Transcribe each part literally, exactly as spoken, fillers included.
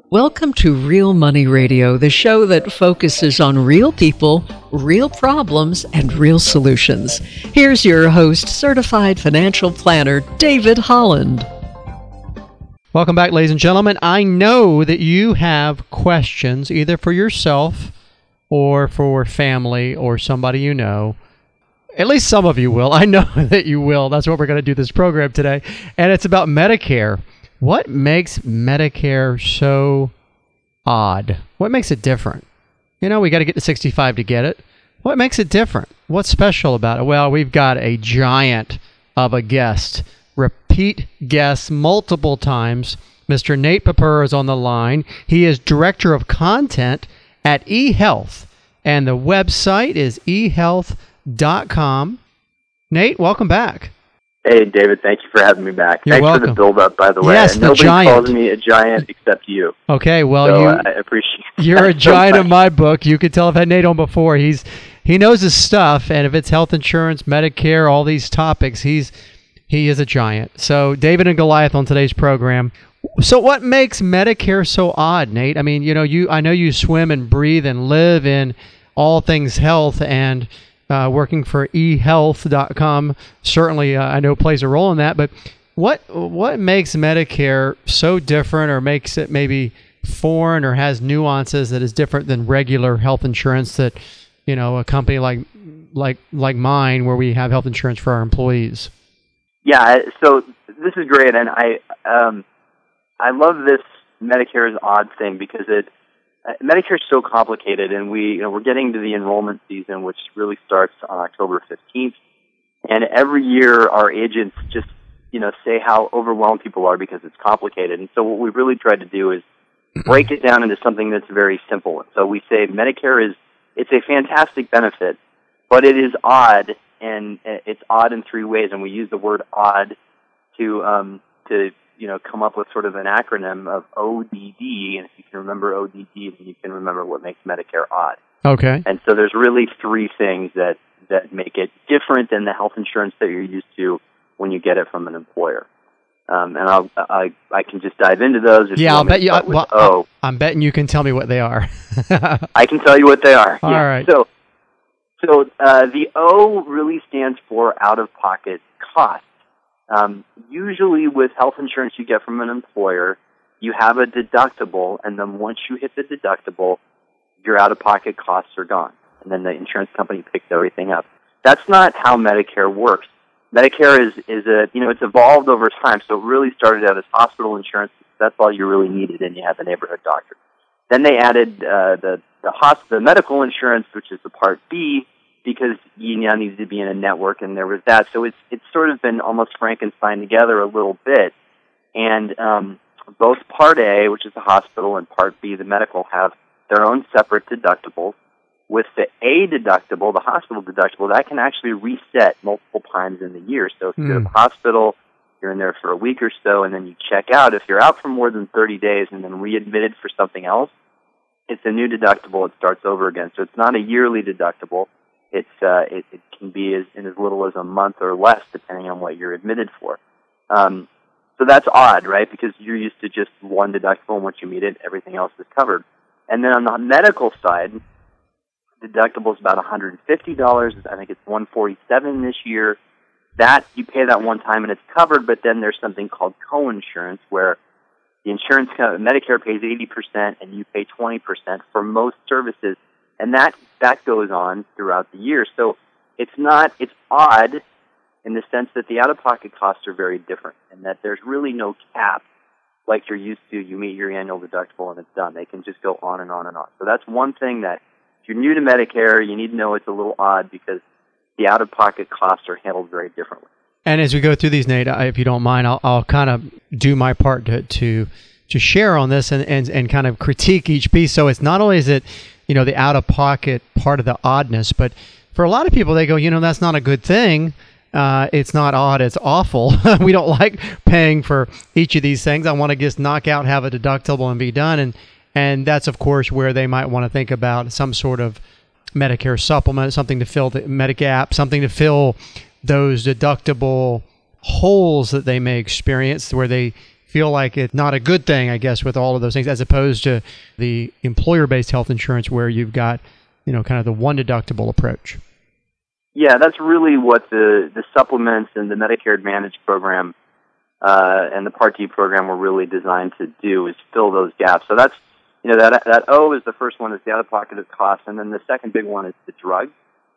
Welcome to Real Money Radio, the show that focuses on real people, real problems, and real solutions. Here's your host, certified financial planner, David Holland. Welcome back, ladies and gentlemen. I know that you have questions either for yourself or for family or somebody you know. At least some of you will. I know that you will. That's what we're going to do this program today. And it's about Medicare. What makes Medicare so odd? What makes it different? You know, we got to get to sixty-five to get it. What makes it different? What's special about it? Well, we've got a giant of a guest, repeat guest multiple times. Mister Nate Papur is on the line. He is Director of Content at eHealth, and the website is e health dot com. Nate, welcome back. Hey, David, thank you for having me back. You're Thanks welcome. for the build-up, by the way. Yes, and the nobody giant. calls me a giant except you. Okay, well, so, you, uh, I appreciate you're that a giant so in my book. You could tell I've had Nate on before. He's He knows his stuff, and if it's health insurance, Medicare, all these topics, he's he is a giant. So David and Goliath on today's program. So what makes Medicare so odd, Nate? I mean, you know, you I know you swim and breathe and live in all things health, and Uh, working for e health dot com certainly uh, I know plays a role in that, but what what makes Medicare so different, or makes it maybe foreign, or has nuances that is different than regular health insurance that, you know, a company like like like mine, where we have health insurance for our employees? Yeah, so this is great, and I um, I love this Medicare's odd thing because it Uh, Medicare is so complicated, and we, you know, we're getting to the enrollment season, which really starts on October fifteenth. And every year, our agents just, you know, say how overwhelmed people are because it's complicated. And so what we really tried to do is break it down into something that's very simple. So we say Medicare is, it's a fantastic benefit, but it is odd, and it's odd in three ways. And we use the word odd to, um, to, you know, come up with sort of an acronym of O D D, and if you can remember O D D, then you can remember what makes Medicare odd. Okay. And so there's really three things that, that make it different than the health insurance that you're used to when you get it from an employer. Um, and I'll, I I can just dive into those. If Yeah, you I'll bet you. I, with well, O. I'm betting you can tell me what they are. I can tell you what they are. All yeah. right. So, so uh, the O really stands for out-of-pocket cost. Um, usually with health insurance you get from an employer, you have a deductible, and then once you hit the deductible, your out-of-pocket costs are gone, and then the insurance company picks everything up. That's not how Medicare works. Medicare is, is a, you know, it's evolved over time, so it really started out as hospital insurance. That's all you really needed, and you had the neighborhood doctor. Then they added uh, the, the, hosp- the medical insurance, which is the Part B, because you now needed to be in a network, and there was that. So it's it's sort of been almost Frankenstein together a little bit. And um, both Part A, which is the hospital, and Part B, the medical, have their own separate deductibles. With the A deductible, the hospital deductible, that can actually reset multiple times in the year. So if mm. you're at the hospital, you're in there for a week or so, and then you check out. If you're out for more than thirty days and then readmitted for something else, it's a new deductible. It starts over again. So it's not a yearly deductible. It's uh, it, it can be as, in as little as a month or less, depending on what you're admitted for. Um, so that's odd, right? Because you're used to just one deductible, and once you meet it, everything else is covered. And then on the medical side, deductible is about one hundred fifty dollars. I think it's one hundred forty-seven dollars this year. That you pay that one time and it's covered. But then there's something called co-insurance, where the insurance Medicare pays eighty percent and you pay twenty percent for most services. And that, that goes on throughout the year. So it's not, it's odd in the sense that the out-of-pocket costs are very different, and that there's really no cap like you're used to. You meet your annual deductible and it's done. They can just go on and on and on. So that's one thing that if you're new to Medicare, you need to know it's a little odd because the out-of-pocket costs are handled very differently. And as we go through these, Nate, if you don't mind, I'll, I'll kind of do my part to, to to share on this and, and, and kind of critique each piece. So it's not only is it, you know, the out-of-pocket part of the oddness, but for a lot of people, they go, you know, that's not a good thing. Uh, it's not odd, it's awful. We don't like paying for each of these things. I want to just knock out, have a deductible, and be done. And and that's, of course, where they might want to think about some sort of Medicare supplement, something to fill the Medigap, something to fill those deductible holes that they may experience where they feel like it's not a good thing, I guess, with all of those things, as opposed to the employer-based health insurance where you've got, you know, kind of the one deductible approach. Yeah, that's really what the, the supplements and the Medicare Advantage program uh, and the Part D program were really designed to do, is fill those gaps. So that's, you know, that that O is the first one, is the out-of-pocket cost, and then the second big one is the drug.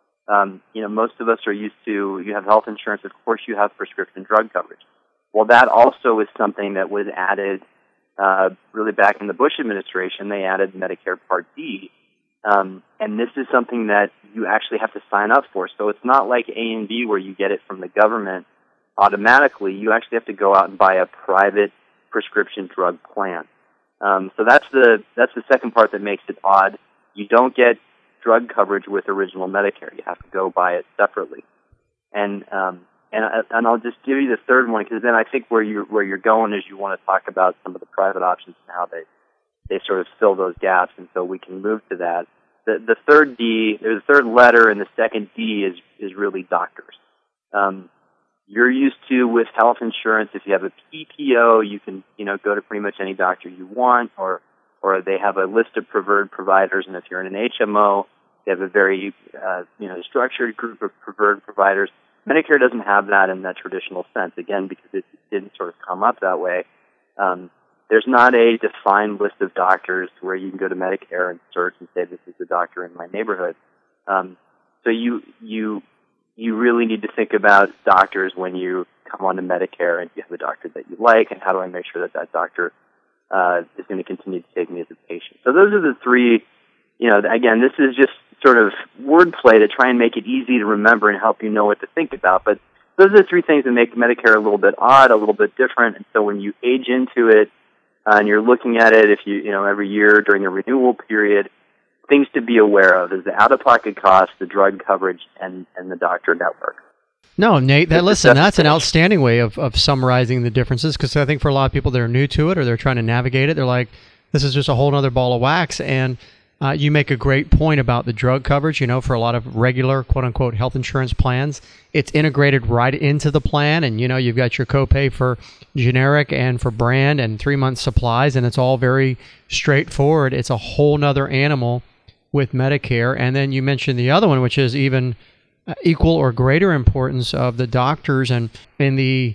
Um, you know, most of us are used to, you have health insurance, of course you have prescription drug coverage. Well, that also is something that was added uh, really back in the Bush administration. They added Medicare Part D, um, and this is something that you actually have to sign up for. So it's not like A and B where you get it from the government automatically. You actually have to go out and buy a private prescription drug plan. Um, so that's the that's the second part that makes it odd. You don't get drug coverage with original Medicare. You have to go buy it separately. And um, and and I'll just give you the third one, because then I think where you're where you're going is you want to talk about some of the private options and how they they sort of fill those gaps, and so we can move to that. The the third D, there's the third letter, and the second D is is really doctors. Um, you're used to, with health insurance, if you have a P P O, you can you know go to pretty much any doctor you want, or or they have a list of preferred providers, and if you're in an H M O, they have a very uh, you know structured group of preferred providers. Medicare doesn't have that in that traditional sense, again, because it didn't sort of come up that way. Um, there's not a defined list of doctors where you can go to Medicare and search and say, this is the doctor in my neighborhood. Um, so you you you really need to think about doctors when you come onto Medicare and you have a doctor that you like, and how do I make sure that that doctor uh, is going to continue to take me as a patient. So those are the three, you know, again, this is just sort of wordplay to try and make it easy to remember and help you know what to think about. But those are the three things that make Medicare a little bit odd, a little bit different. And so when you age into it uh, and you're looking at it, if you, you know, every year during the renewal period, things to be aware of is the out-of-pocket cost, the drug coverage, and, and the doctor network. No, Nate, that, listen, that's an outstanding way of, of summarizing the differences, because I think for a lot of people that are new to it or they're trying to navigate it, they're like, this is just a whole other ball of wax. And Uh, you make a great point about the drug coverage. You know, for a lot of regular, quote-unquote, health insurance plans, it's integrated right into the plan, and, you know, you've got your copay for generic and for brand and three-month supplies, and it's all very straightforward. It's a whole nother animal with Medicare. And then you mentioned the other one, which is even uh, equal or greater importance of the doctors. And in the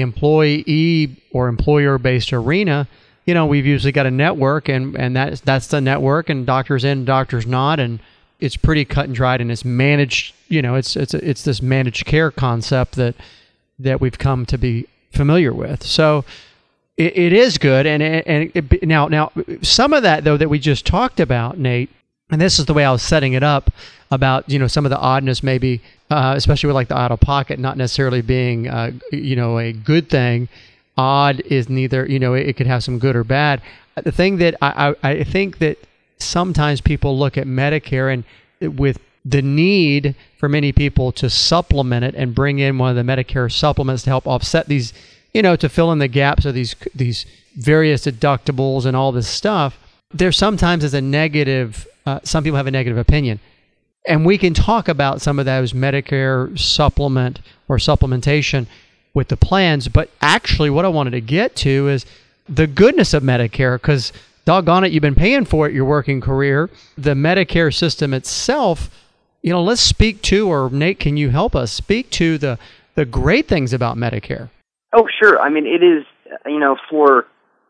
employee or employer-based arena, you know, we've usually got a network, and, and that's, that's the network, and doctors in, doctors not, and it's pretty cut and dried, and it's managed, you know, it's it's it's this managed care concept that that we've come to be familiar with. So it, it is good, and and it, now now some of that, though, that we just talked about, Nate, and this is the way I was setting it up about, you know, some of the oddness maybe, uh, especially with like the out-of-pocket not necessarily being, uh, you know, a good thing. Odd is neither, you know, it, it could have some good or bad. The thing that I, I, I think that sometimes people look at Medicare and with the need for many people to supplement it and bring in one of the Medicare supplements to help offset these, you know, to fill in the gaps of these these various deductibles and all this stuff, there sometimes is a negative, uh, some people have a negative opinion. And we can talk about some of those Medicare supplement or supplementation with the plans, but actually what I wanted to get to is the goodness of Medicare, because doggone it, you've been paying for it your working career. The Medicare system itself, you know, let's speak to, or Nate, can you help us speak to the, the great things about Medicare? Oh, sure. I mean, it is, you know, for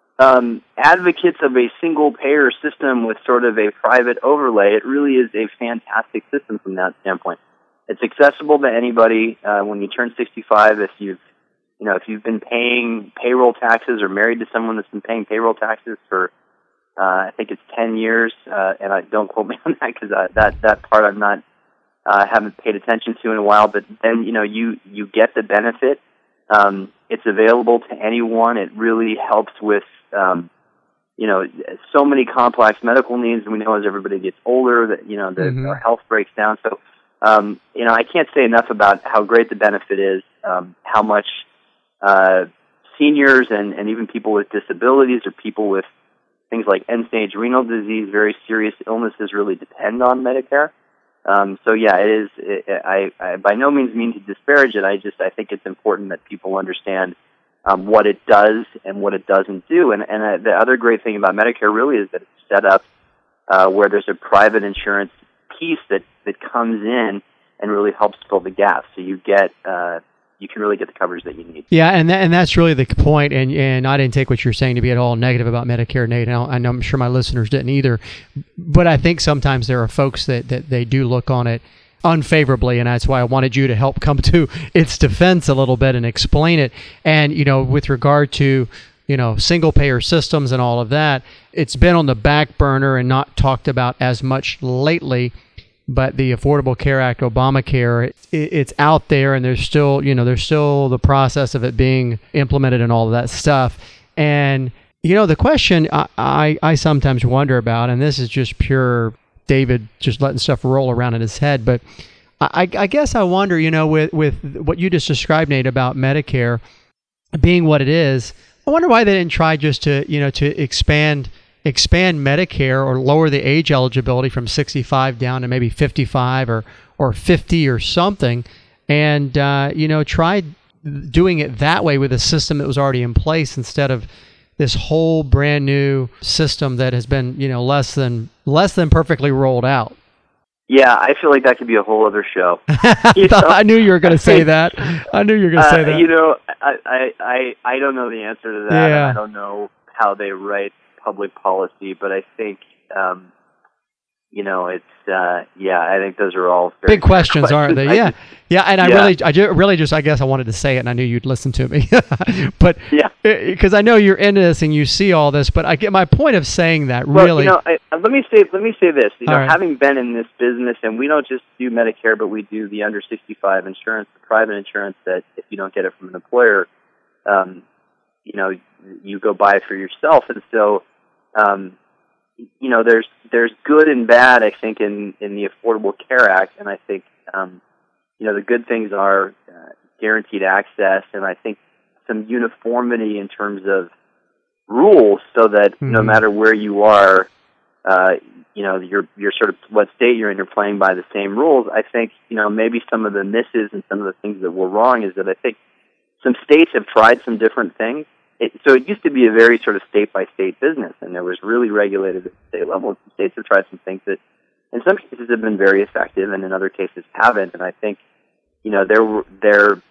um, advocates of a single payer system with sort of a private overlay, it really is a fantastic system from that standpoint. It's accessible to anybody uh, when you turn sixty-five. If you've You know, if you've been paying payroll taxes or married to someone that's been paying payroll taxes for, uh, I think it's ten years, uh, and I don't quote me on that because that that part I'm not uh, haven't paid attention to in a while. But then, you know, you you get the benefit. Um, it's available to anyone. It really helps with, um, you know, so many complex medical needs. We know as everybody gets older that, you know, the, mm-hmm. our health breaks down. So, um, you know, I can't say enough about how great the benefit is, um, how much Uh, seniors and, and even people with disabilities or people with things like end-stage renal disease, very serious illnesses, really depend on Medicare. Um, so yeah, it is. It, I, I by no means mean to disparage it. I just I think it's important that people understand um, what it does and what it doesn't do. And, and uh, the other great thing about Medicare really is that it's set up uh, where there's a private insurance piece that, that comes in and really helps fill the gap. So you get uh, you can really get the coverage that you need. Yeah, and that, and that's really the point. And and I didn't take what you're saying to be at all negative about Medicare, Nate. And I know, I'm sure my listeners didn't either. But I think sometimes there are folks that, that they do look on it unfavorably, and that's why I wanted you to help come to its defense a little bit and explain it. And, you know, with regard to, you know, single payer systems and all of that, it's been on the back burner and not talked about as much lately. But the Affordable Care Act, Obamacare, it, it's out there, and there's still, you know, there's still the process of it being implemented and all of that stuff. And, you know, the question I, I, I sometimes wonder about, and this is just pure David just letting stuff roll around in his head, but I, I guess I wonder, you know, with, with what you just described, Nate, about Medicare being what it is, I wonder why they didn't try just to, you know, to expand expand Medicare or lower the age eligibility from sixty-five down to maybe fifty-five or, or fifty or something, and, uh, you know, try doing it that way with a system that was already in place instead of this whole brand new system that has been, you know, less than less than perfectly rolled out. Yeah, I feel like that could be a whole other show. You know? I knew you were going to say that. I knew you were going to uh, say that. You know, I, I, I, I don't know the answer to that. Yeah. And I don't know how they write public policy, but I think, um, you know, it's, uh, yeah, I think those are all very big questions, questions, aren't they? Yeah. Just, yeah. And I yeah. really, I ju- really just, I guess I wanted to say it, and I knew you'd listen to me, but yeah, because I know you're into this and you see all this, but I get my point of saying that well, really. You know, I, let me say, let me say this, you know, right. having been in this business, and we don't just do Medicare, but we do the under sixty-five insurance, the private insurance that if you don't get it from an employer, um, you know, you go buy it for yourself. And so, um, you know, there's there's good and bad, I think, in, in the Affordable Care Act, and I think, um, you know, the good things are uh, guaranteed access, and I think some uniformity in terms of rules, so that mm-hmm. no matter where you are, uh, you know, you're you're sort of what state you're in, you're playing by the same rules. I think, you know, maybe some of the misses and some of the things that were wrong is that I think some states have tried some different things. It, so it used to be a very sort of state-by-state business, and it was really regulated at the state level. Some states have tried some things that, in some cases, have been very effective, and in other cases, haven't. And I think, you know, they're, they're,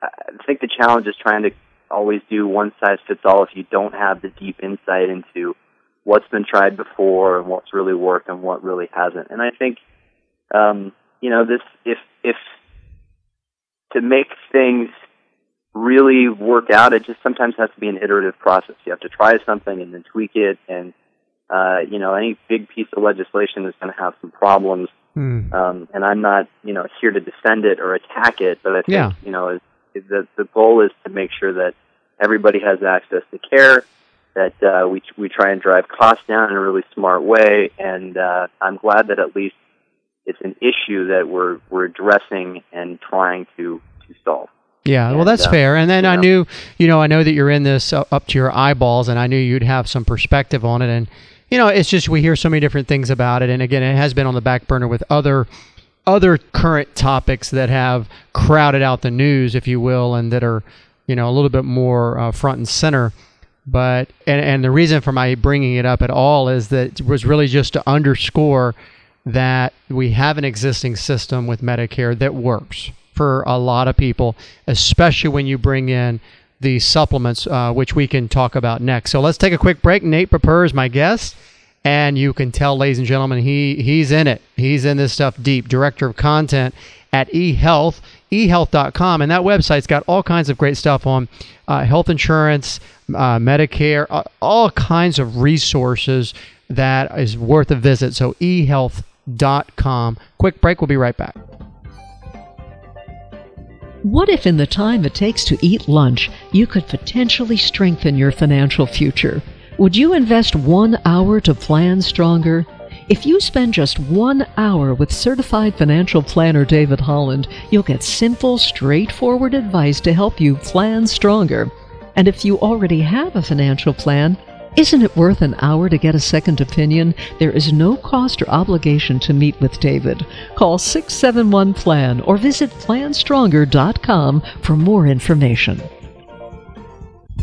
I think the challenge is trying to always do one-size-fits-all if you don't have the deep insight into what's been tried before and what's really worked and what really hasn't. And I think, um, you know, this if if to make things really work out, it just sometimes has to be an iterative process. You have to try something and then tweak it, and uh, you know, any big piece of legislation is going to have some problems. Mm. Um, and I'm not, you know, here to defend it or attack it, but I think, yeah. you know, the the goal is to make sure that everybody has access to care, that uh, we we try and drive costs down in a really smart way, and uh, I'm glad that at least it's an issue that we're we're addressing and trying to to solve. Yeah, well, and, that's uh, fair. And then you I know. knew, you know, I know that you're in this uh, up to your eyeballs, and I knew you'd have some perspective on it. And, you know, it's just we hear so many different things about it. And, again, it has been on the back burner with other other current topics that have crowded out the news, if you will, and that are, you know, a little bit more uh, front and center. But, and, and the reason for my bringing it up at all is that it was really just to underscore that we have an existing system with Medicare that works for a lot of people, especially when you bring in the supplements, uh, which we can talk about next. So let's take a quick break. Nate Perper is my guest, and you can tell, ladies and gentlemen, he he's in it. He's in this stuff deep. Director of Content at eHealth, e health dot com, and that website's got all kinds of great stuff on uh, health insurance, uh, Medicare, uh, all kinds of resources that is worth a visit. So e health dot com. Quick break. We'll be right back. What if in the time it takes to eat lunch, you could potentially strengthen your financial future? Would you invest one hour to plan stronger? If you spend just one hour with certified financial planner David Holland, you'll get simple, straightforward advice to help you plan stronger. And if you already have a financial plan, isn't it worth an hour to get a second opinion? There is no cost or obligation to meet with David. Call six seven one plan or visit plan stronger dot com for more information.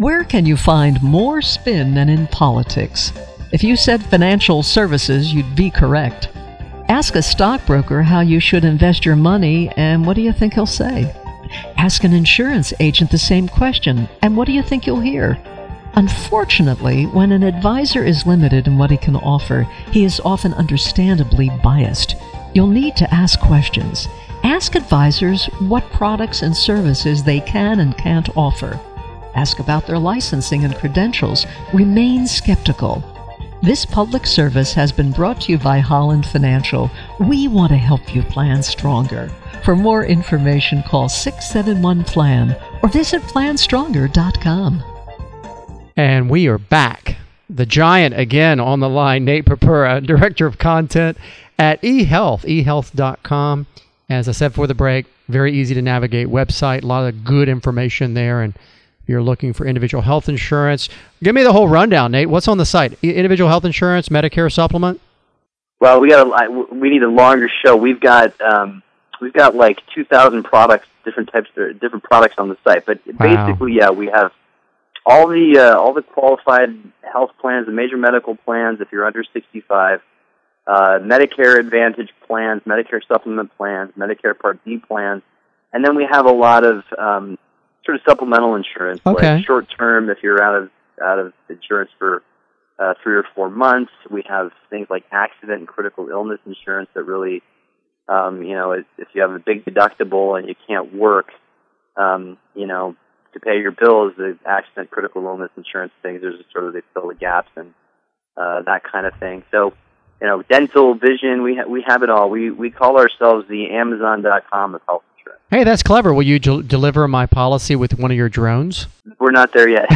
Where can you find more spin than in politics? If you said financial services, you'd be correct. Ask a stockbroker how you should invest your money, and what do you think he'll say? Ask an insurance agent the same question, and what do you think you'll hear? Unfortunately, when an advisor is limited in what he can offer, he is often understandably biased. You'll need to ask questions. Ask advisors what products and services they can and can't offer. Ask about their licensing and credentials. Remain skeptical. This public service has been brought to you by Holland Financial. We want to help you plan stronger. For more information, call six seven one plan or visit plan stronger dot com. And we are back. The giant again on the line, Nate Purpura, Director of Content at eHealth, e health dot com. As I said before the break, very easy to navigate website, a lot of good information there. And if you're looking for individual health insurance, give me the whole rundown, Nate. What's on the site? Individual health insurance, Medicare supplement? Well, we got a, we need a longer show. We've got um, we've got like two thousand products, different types of different products on the site. But Wow. basically, yeah, we have all the uh, all the qualified health plans, the major medical plans. If you're under sixty-five, uh, Medicare Advantage plans, Medicare supplement plans, Medicare Part D plans, and then we have a lot of um, sort of supplemental insurance, Okay. like short term. If you're out of out of insurance for uh, three or four months, we have things like accident and critical illness insurance that really, um, you know, if, if you have a big deductible and you can't work, um, you know, to pay your bills, the accident critical illness insurance things, there's sort of they fill the gaps and uh, that kind of thing. So, you know, dental, vision, we ha- we have it all. We we call ourselves the Amazon dot com of health insurance. Hey, that's clever. Will you del- deliver my policy with one of your drones? We're not there yet.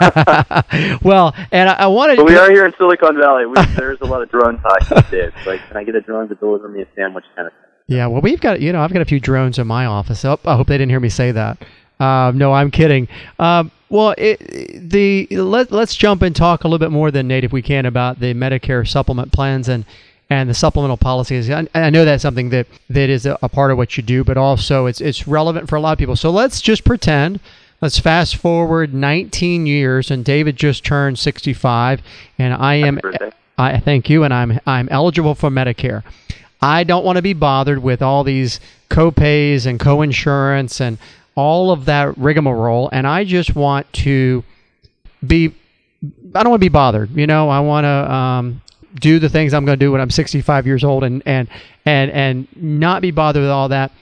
Well, and I, I wanted But we to... are here in Silicon Valley. We, there's a lot of drone talk these days. Like, can I get a drone to deliver me a sandwich kind of thing? Yeah, well, we've got, you know, I've got a few drones in my office. Oh, I hope they didn't hear me say that. Um, no, I'm kidding. Um, well, it, the let, let's jump and talk a little bit more than Nate, if we can, about the Medicare supplement plans and, and the supplemental policies. I, I know that's something that, that is a, a part of what you do, but also it's it's relevant for a lot of people. So let's just pretend, let's fast forward nineteen years, and David just turned sixty-five, and I am, Happy birthday. I thank you, and I'm I'm eligible for Medicare. I don't want to be bothered with all these co-pays and co-insurance and all of that rigmarole, and I just want to be, I don't want to be bothered. You know, I want to um, do the things I'm going to do when I'm sixty-five years old and, and, and, and not be bothered with all that.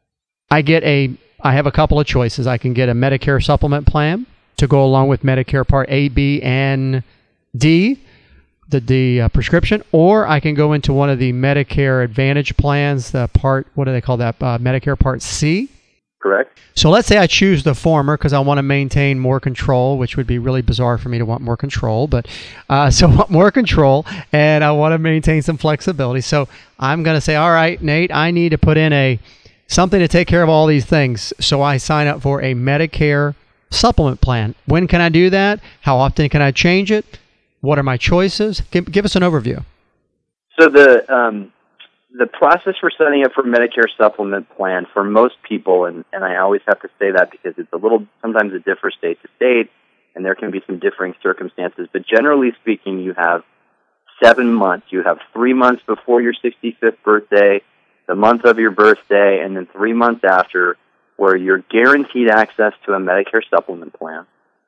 I get a, I have a couple of choices. I can get a Medicare supplement plan to go along with Medicare Part A, B, and D, the, the uh, prescription, or I can go into one of the Medicare Advantage plans, the part, what do they call that, uh, Medicare Part C. Correct. So let's say I choose the former because I want to maintain more control, which would be really bizarre for me to want more control. But uh, so I want more control, and I want to maintain some flexibility. So I'm going to say, all right, Nate, I need to put in a something to take care of all these things. So I sign up for a Medicare supplement plan. When can I do that? How often can I change it? What are my choices? Give, give us an overview. So the um, the process for signing up for a Medicare supplement plan for most people, and, and I always have to say that because it's a little, sometimes it differs state to state, and there can be some differing circumstances, but generally speaking, you have seven months. You have three months before your sixty-fifth birthday, the month of your birthday, and then three months after, where you're guaranteed access to a Medicare supplement plan.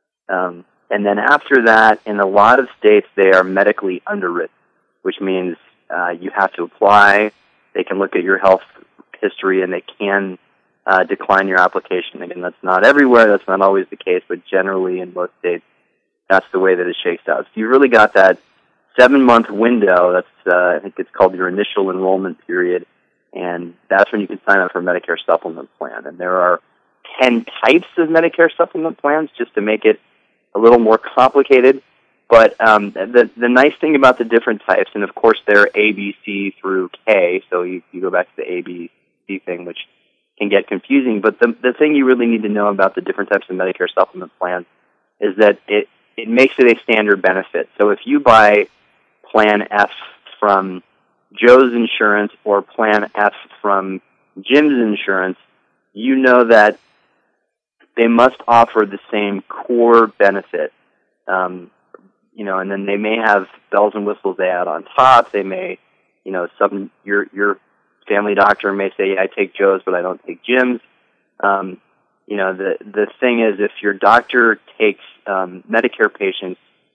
Um, and then after that, in a lot of states, they are medically underwritten, which means Uh, you have to apply. They can look at your health history, and they can uh, decline your application. Again, that's not everywhere. That's not always the case, but generally in most states, that's the way that it shakes out. So you've really got that seven-month window. That's uh, I think it's called your initial enrollment period, and that's when you can sign up for a Medicare supplement plan. And there are ten types of Medicare supplement plans, just to make it a little more complicated. But um, the the nice thing about the different types, and of course they're A, B, C through K, so you, you go back to the A, B, C thing, which can get confusing. But the the thing you really need to know about the different types of Medicare supplement plans is that it, it makes it a standard benefit. So if you buy Plan F from Joe's Insurance or Plan F from Jim's Insurance, you know that they must offer the same core benefit. Um, you know, and then they may have bells and whistles they add on top. They may, you know, some your your family doctor may say, yeah, I take Joe's, but I don't take Jim's. Um, you know, the the thing is, if your doctor takes um, Medicare patients,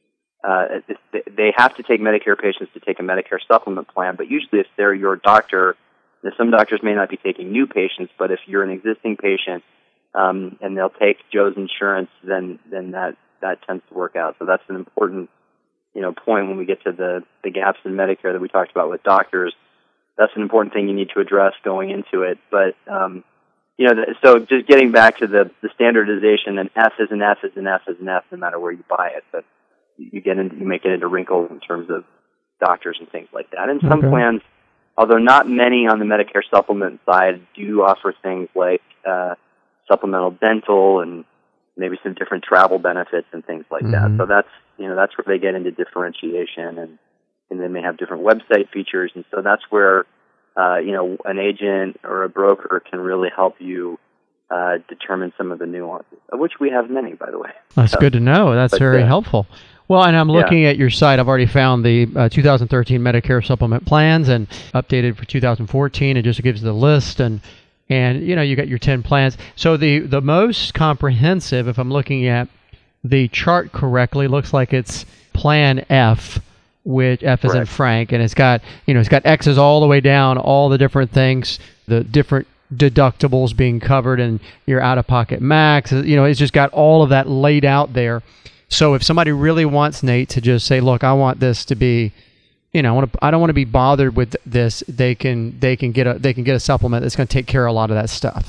uh, they have to take Medicare patients to take a Medicare supplement plan. But usually, if they're your doctor, some doctors may not be taking new patients. But if you're an existing patient um, and they'll take Joe's insurance, then then that that tends to work out. So that's an important, you know, point when we get to the the gaps in Medicare that we talked about with doctors. That's an important thing you need to address going into it. But um, you know, so just getting back to the, the standardization, an F is an F is an F is an F, no matter where you buy it. But you get into, you may get into wrinkles in terms of doctors and things like that. And some Okay. plans, although not many on the Medicare supplement side, do offer things like uh, supplemental dental and maybe some different travel benefits and things like Mm-hmm. that. So that's you know that's where they get into differentiation, and and they may have different website features, and so that's where. Uh, you know, an agent or a broker can really help you uh, determine some of the nuances, of which we have many, by the way. That's So, good to know. That's but, very uh, helpful. Well, and I'm yeah. looking at your site. I've already found the uh, two thousand thirteen Medicare supplement plans and updated for two thousand fourteen. It just gives the list, and and you know you got your ten plans. So the the most comprehensive, if I'm looking at the chart correctly, looks like it's Plan F. Which F is in Correct. Frank, and it's got you know it's got X's all the way down, all the different things, the different deductibles being covered, and your out-of-pocket max. You know, it's just got all of that laid out there. So if somebody really wants Nate to just say, "Look, I want this to be, you know, I want to, I don't want to be bothered with this," they can they can get a they can get a supplement that's going to take care of a lot of that stuff.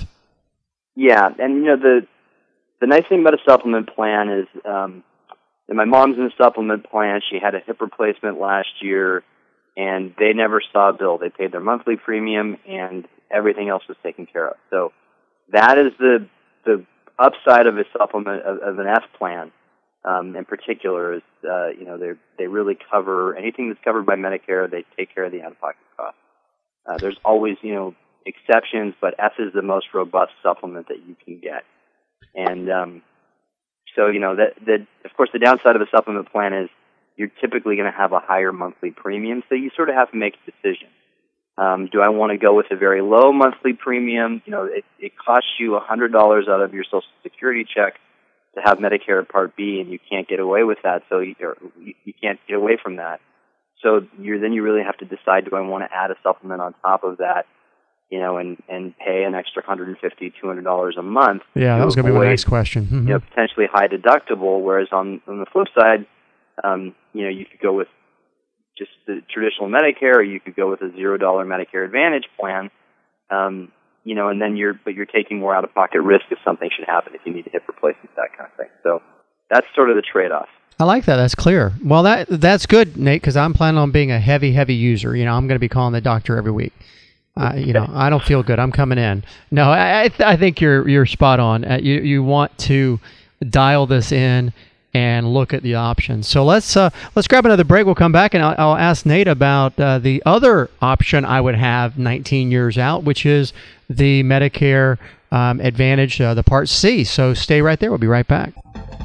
Yeah, and you know the the nice thing about a supplement plan is. Um, And my mom's in a supplement plan. She had a hip replacement last year, and they never saw a bill. They paid their monthly premium, and everything else was taken care of. So that is the the upside of a supplement of, of an F plan. Um, in particular, is uh, you know they they really cover anything that's covered by Medicare. They take care of the out-of-pocket costs. Uh, there's always you know exceptions, but F is the most robust supplement that you can get, and um, So, you know, that, that, of course, the downside of a supplement plan is you're typically going to have a higher monthly premium, so you sort of have to make a decision. Um, do I want to go with a very low monthly premium? You know, it, it costs you one hundred dollars out of your Social Security check to have Medicare Part B, and you can't get away with that, so you, you, you can't get away from that. So you're, then you really have to decide, do I want to add a supplement on top of that, you know, and, and pay an extra one hundred fifty dollars, two hundred dollars a month. Yeah, that was going to be my next question. Mm-hmm. You know, potentially high deductible, whereas on, on the flip side, um, you know, you could go with just the traditional Medicare, or you could go with a zero dollar Medicare Advantage plan, um, you know, and then you're, but you're taking more out-of-pocket risk if something should happen, if you need a hip replacement, that kind of thing. So that's sort of the trade-off. I like that. That's clear. Well, that that's good, Nate, because I'm planning on being a heavy, heavy user. You know, I'm going to be calling the doctor every week. Uh, you know, I don't feel good. I'm coming in. No, I I, th- I think you're you're spot on. Uh, you you want to dial this in and look at the options. So let's uh, let's grab another break. We'll come back and I'll, I'll ask Nate about uh, the other option I would have nineteen years out, which is the Medicare um, Advantage, uh, the Part C. So stay right there. We'll be right back.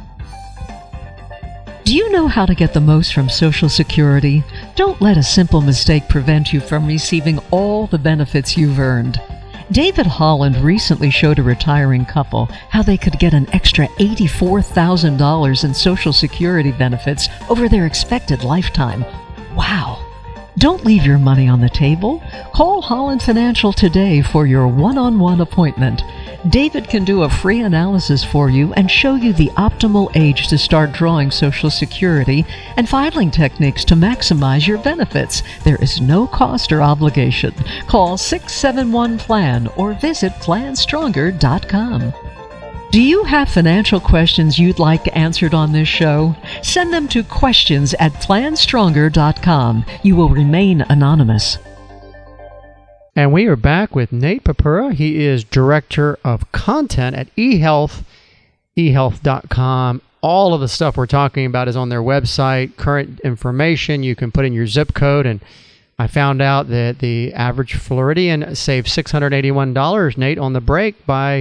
Do you know how to get the most from Social Security? Don't let a simple mistake prevent you from receiving all the benefits you've earned. David Holland recently showed a retiring couple how they could get an extra eighty-four thousand dollars in Social Security benefits over their expected lifetime. Wow! Don't leave your money on the table. Call Holland Financial today for your one-on-one appointment. David can do a free analysis for you and show you the optimal age to start drawing Social Security and filing techniques to maximize your benefits. There is no cost or obligation. Call six seven one plan or visit plan stronger dot com. Do you have financial questions you'd like answered on this show? Send them to questions at plan stronger dot com. You will remain anonymous. And we are back with Nate Papura. He is Director of Content at eHealth, e health dot com. All of the stuff we're talking about is on their website. Current information, you can put in your zip code. And I found out that the average Floridian saves six hundred eighty-one dollars, Nate, on the break by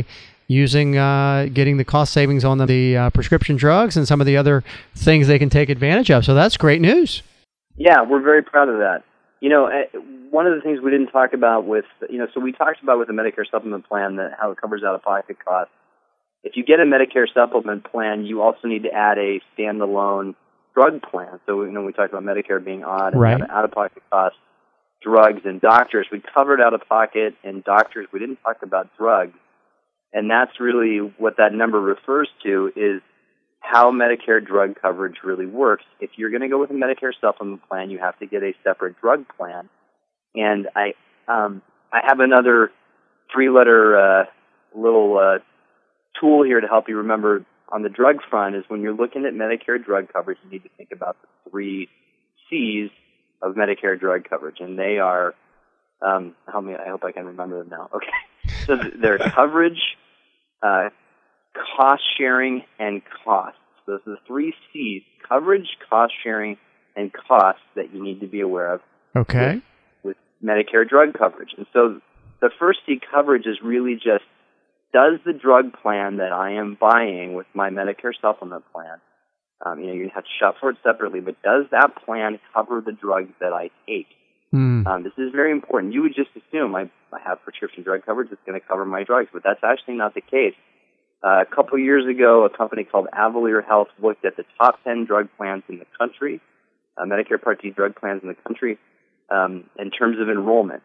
using uh, getting the cost savings on the, the uh, prescription drugs and some of the other things they can take advantage of. So that's great news. Yeah, we're very proud of that. You know, one of the things we didn't talk about with, you know, so we talked about with the Medicare supplement plan that how it covers out-of-pocket costs. If you get a Medicare supplement plan, you also need to add a standalone drug plan. So, you know, we talked about Medicare being odd and right. out-of-pocket costs, drugs, and doctors. We covered out-of-pocket and doctors. We didn't talk about drugs. And that's really what that number refers to is how Medicare drug coverage really works. If you're going to go with a Medicare supplement plan, you have to get a separate drug plan. And I um, I have another three-letter uh, little uh, tool here to help you remember on the drug front is when you're looking at Medicare drug coverage, you need to think about the three C's of Medicare drug coverage. And they are, um, help me, I hope I can remember them now. Okay. So they're coverage, uh, cost sharing, and costs. Those are the three C's, coverage, cost sharing, and costs that you need to be aware of. Okay. With, with Medicare drug coverage. And so the first C, coverage, is really just, does the drug plan that I am buying with my Medicare supplement plan, um, you know, you have to shop for it separately, but does that plan cover the drugs that I take? Mm. Um, this is very important. You would just assume I, I have prescription drug coverage, it's going to cover my drugs, but that's actually not the case. Uh, a couple of years ago, a company called Avalere Health looked at the top ten drug plans in the country, uh, Medicare Part D drug plans in the country, um, in terms of enrollment.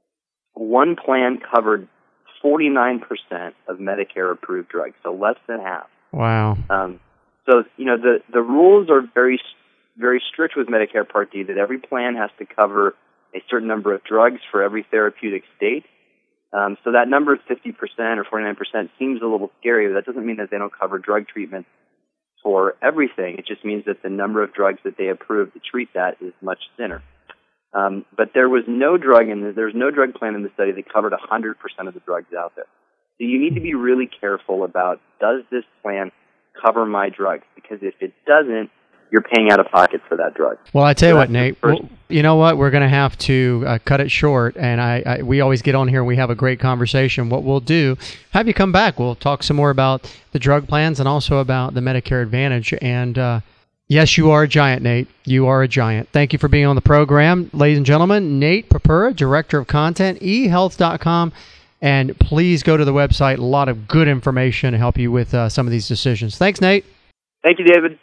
One plan covered forty-nine percent of Medicare-approved drugs, so less than half. Wow. Um, so, you know, the, the rules are very, very strict with Medicare Part D that every plan has to cover a certain number of drugs for every therapeutic state. Um, so that number of fifty percent or forty-nine percent seems a little scary, but that doesn't mean that they don't cover drug treatment for everything. It just means that the number of drugs that they approve to treat that is much thinner. Um, but there was no drug in the, there was no drug plan in the study that covered one hundred percent of the drugs out there. So you need to be really careful about, does this plan cover my drugs? Because if it doesn't, you're paying out of pocket for that drug. Well, I tell so you what, Nate, well, you know what? We're going to have to uh, cut it short, and I, I we always get on here and we have a great conversation. What we'll do, have you come back. We'll talk some more about the drug plans and also about the Medicare Advantage. And uh, yes, you are a giant, Nate. You are a giant. Thank you for being on the program. Ladies and gentlemen, Nate Purpura, Director of Content, e health dot com. And please go to the website. A lot of good information to help you with uh, some of these decisions. Thanks, Nate. Thank you, David.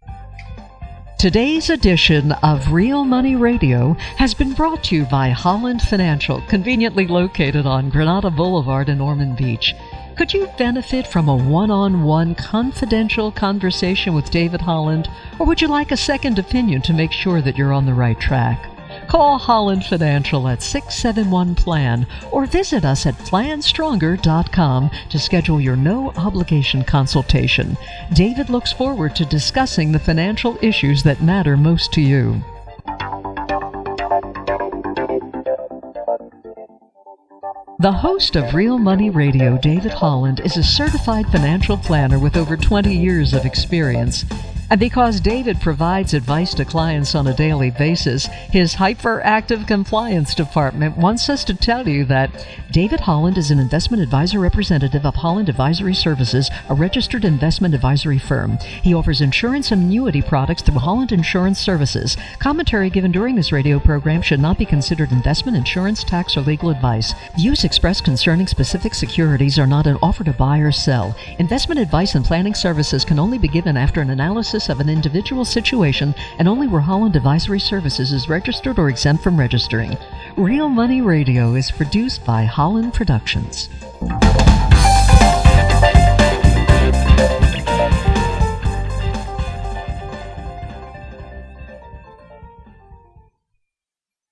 Today's edition of Real Money Radio has been brought to you by Holland Financial, conveniently located on Granada Boulevard in Ormond Beach. Could you benefit from a one-on-one confidential conversation with David Holland, or would you like a second opinion to make sure that you're on the right track? Call Holland Financial at six seven one plan or visit us at plan stronger dot com to schedule your no-obligation consultation. David looks forward to discussing the financial issues that matter most to you. The host of Real Money Radio, David Holland, is a certified financial planner with over twenty years of experience. And because David provides advice to clients on a daily basis, his hyperactive compliance department wants us to tell you that David Holland is an investment advisor representative of Holland Advisory Services, a registered investment advisory firm. He offers insurance and annuity products through Holland Insurance Services. Commentary given during this radio program should not be considered investment, insurance, tax, or legal advice. Views expressed concerning specific securities are not an offer to buy or sell. Investment advice and planning services can only be given after an analysis of an individual situation and only where Holland Advisory Services is registered or exempt from registering. Real Money Radio is produced by Holland Productions.